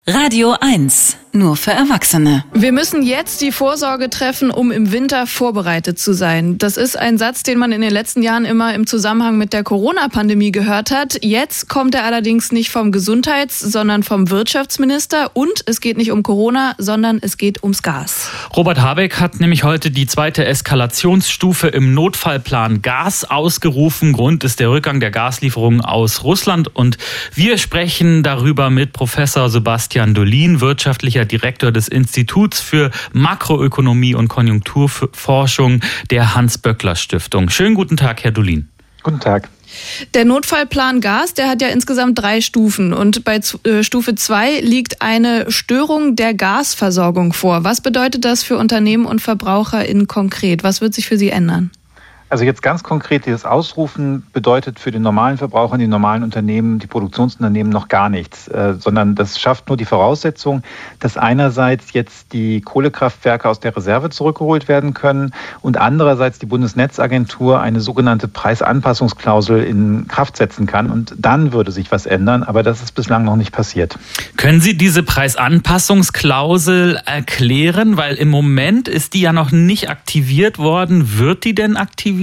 Radio 1, nur für Erwachsene. Wir müssen jetzt die Vorsorge treffen, um im Winter vorbereitet zu sein. Das ist ein Satz, den man in den letzten Jahren immer im Zusammenhang mit der Corona-Pandemie gehört hat. Jetzt kommt er allerdings nicht vom Gesundheits-, sondern vom Wirtschaftsminister. Und es geht nicht um Corona, sondern es geht ums Gas. Robert Habeck hat nämlich heute die zweite Eskalationsstufe im Notfallplan Gas ausgerufen. Grund ist der Rückgang der Gaslieferungen aus Russland. Und wir sprechen darüber mit Professor Sebastian Dolin, wirtschaftlicher Direktor des Instituts für Makroökonomie und Konjunkturforschung der Hans-Böckler-Stiftung. Schönen guten Tag, Herr Dolin. Guten Tag. Der Notfallplan Gas, der hat ja insgesamt 3 Stufen und bei Stufe 2 liegt eine Störung der Gasversorgung vor. Was bedeutet das für Unternehmen und VerbraucherInnen konkret? Was wird sich für sie ändern? Also jetzt ganz konkret, dieses Ausrufen bedeutet für den normalen Verbraucher, die normalen Unternehmen, die Produktionsunternehmen noch gar nichts, sondern das schafft nur die Voraussetzung, dass einerseits jetzt die Kohlekraftwerke aus der Reserve zurückgeholt werden können und andererseits die Bundesnetzagentur eine sogenannte Preisanpassungsklausel in Kraft setzen kann und dann würde sich was ändern, aber das ist bislang noch nicht passiert. Können Sie diese Preisanpassungsklausel erklären? Weil im Moment ist die ja noch nicht aktiviert worden. Wird die denn aktiviert?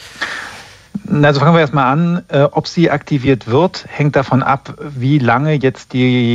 Also fangen wir erstmal an. Ob sie aktiviert wird, hängt davon ab, wie lange jetzt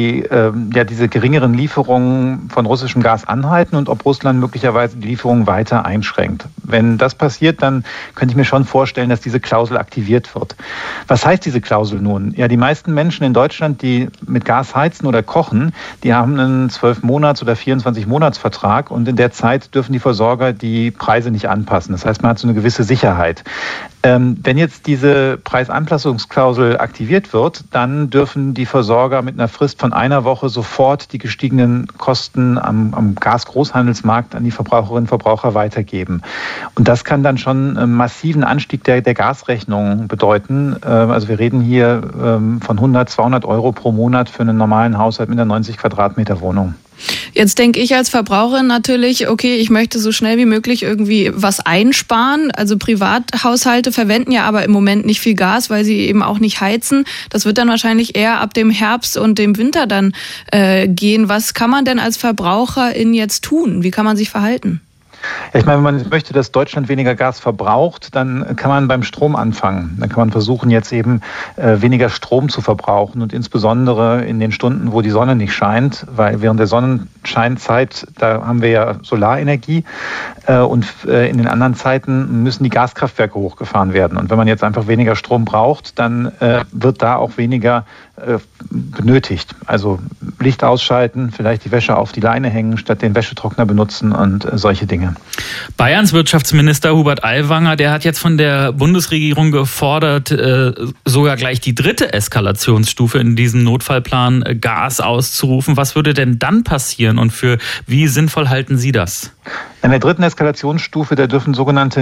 diese geringeren Lieferungen von russischem Gas anhalten und ob Russland möglicherweise die Lieferungen weiter einschränkt. Wenn das passiert, dann könnte ich mir schon vorstellen, dass diese Klausel aktiviert wird. Was heißt diese Klausel nun? Ja, die meisten Menschen in Deutschland, die mit Gas heizen oder kochen, die haben einen 12-Monats- oder 24-Monats-Vertrag und in der Zeit dürfen die Versorger die Preise nicht anpassen. Das heißt, man hat so eine gewisse Sicherheit. Wenn jetzt diese Preisanpassungsklausel aktiviert wird, dann dürfen die Versorger mit einer Frist von einer Woche sofort die gestiegenen Kosten am Gasgroßhandelsmarkt an die Verbraucherinnen und Verbraucher weitergeben. Und das kann dann schon einen massiven Anstieg der Gasrechnung bedeuten. Also wir reden hier von 100, 200 Euro pro Monat für einen normalen Haushalt mit einer 90 Quadratmeter Wohnung. Jetzt denke ich als Verbraucherin natürlich, okay, ich möchte so schnell wie möglich irgendwie was einsparen. Also Privathaushalte verwenden ja aber im Moment nicht viel Gas, weil sie eben auch nicht heizen. Das wird dann wahrscheinlich eher ab dem Herbst und dem Winter dann gehen. Was kann man denn als Verbraucherin jetzt tun? Wie kann man sich verhalten? Ja, ich meine, wenn man möchte, dass Deutschland weniger Gas verbraucht, dann kann man beim Strom anfangen. Dann kann man versuchen, jetzt eben weniger Strom zu verbrauchen und insbesondere in den Stunden, wo die Sonne nicht scheint, weil während der Sonnenscheinzeit, da haben wir ja Solarenergie und in den anderen Zeiten müssen die Gaskraftwerke hochgefahren werden. Und wenn man jetzt einfach weniger Strom braucht, dann wird da auch weniger benötigt. Also Licht ausschalten, vielleicht die Wäsche auf die Leine hängen, statt den Wäschetrockner benutzen und solche Dinge. Bayerns Wirtschaftsminister Hubert Aiwanger, der hat jetzt von der Bundesregierung gefordert, sogar gleich die 3. Eskalationsstufe in diesem Notfallplan Gas auszurufen. Was würde denn dann passieren und für wie sinnvoll halten Sie das? In der 3. Eskalationsstufe, da dürfen sogenannte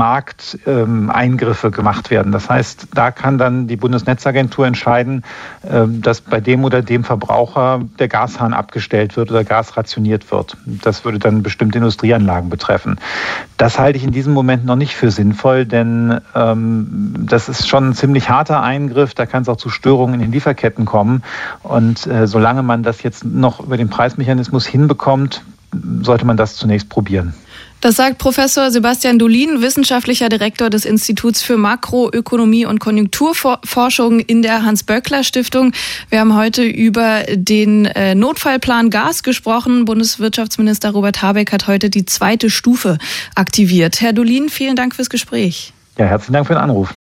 Nicht-Markt-Eingriffe gemacht werden. Das heißt, da kann dann die Bundesnetzagentur entscheiden, dass bei dem oder dem Verbraucher der Gashahn abgestellt wird oder Gas rationiert wird. Das würde dann bestimmte Industrieanlagen betreffen. Das halte ich in diesem Moment noch nicht für sinnvoll, denn das ist schon ein ziemlich harter Eingriff. Da kann es auch zu Störungen in den Lieferketten kommen. Und solange man das jetzt noch über den Preismechanismus hinbekommt, sollte man das zunächst probieren. Das sagt Professor Sebastian Dolin, wissenschaftlicher Direktor des Instituts für Makroökonomie und Konjunkturforschung in der Hans-Böckler-Stiftung. Wir haben heute über den Notfallplan Gas gesprochen. Bundeswirtschaftsminister Robert Habeck hat heute die 2. Stufe aktiviert. Herr Dolin, vielen Dank fürs Gespräch. Ja, herzlichen Dank für den Anruf.